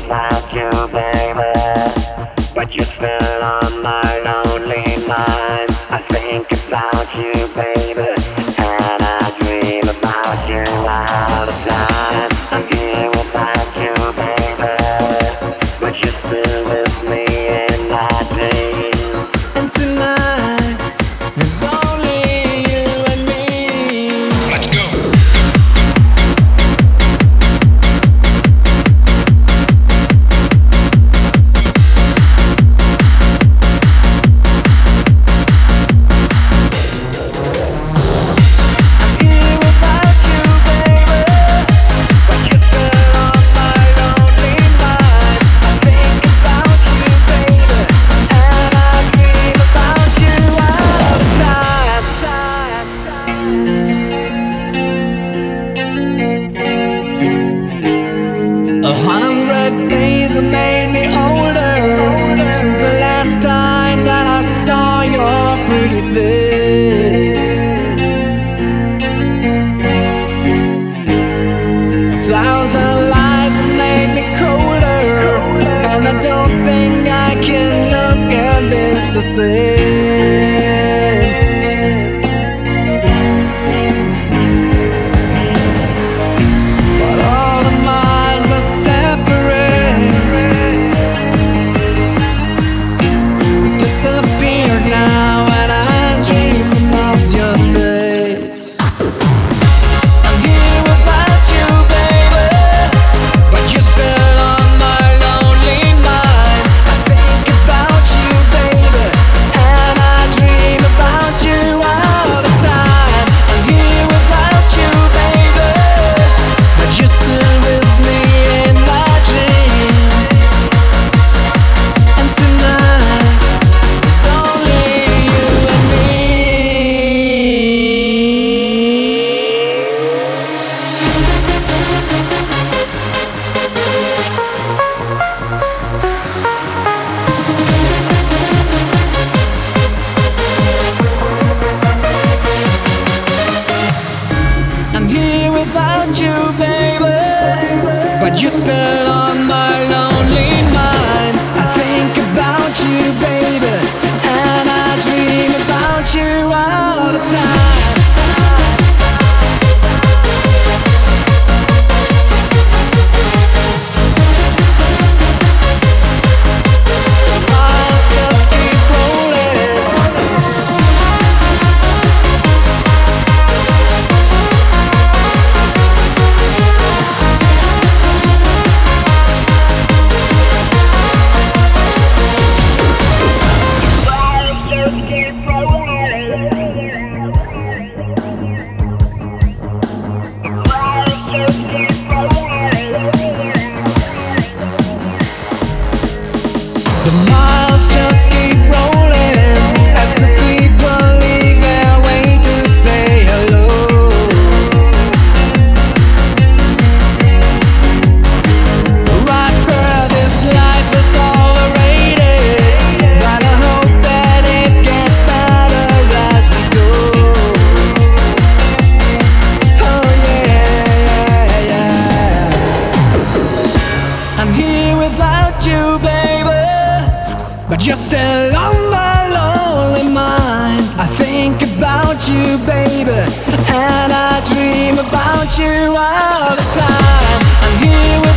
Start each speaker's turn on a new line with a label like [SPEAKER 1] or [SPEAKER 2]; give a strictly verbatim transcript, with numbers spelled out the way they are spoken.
[SPEAKER 1] without you, baby, but you're still on my lonely mind. I think about you, baby, and I dream about you all the time. I'm here without you, baby, but you're still with me in my dreams.
[SPEAKER 2] And tonight, there's only you and me.
[SPEAKER 3] Let's go.
[SPEAKER 2] A hundred days have made me older since the last time that I saw your pretty face. A thousand lies have made me colder, and I don't think I can look at this the same. But all the miles that separate disappear now, and I'm dreaming of your face. I'm here without you, baby, but you're still on my lonely mind. I think about you, baby, and I dream about you all the time. I'm here without you, baby, but you're still with me in my dreams. And tonight, it's only you and me. I'm here without you, baby, but you're still on my lonely mind. I think about you, baby, and I dream about you all the time. Miles just keep rolling. The miles just keep rolling as the people leave their way to say hello. Right where this life is overrated, but I hope that it gets better as we go. Oh yeah, yeah, yeah. I'm here without you, baby, but you're still on my lonely mind. I think about you, baby, and I dream about you all the time. I'm here with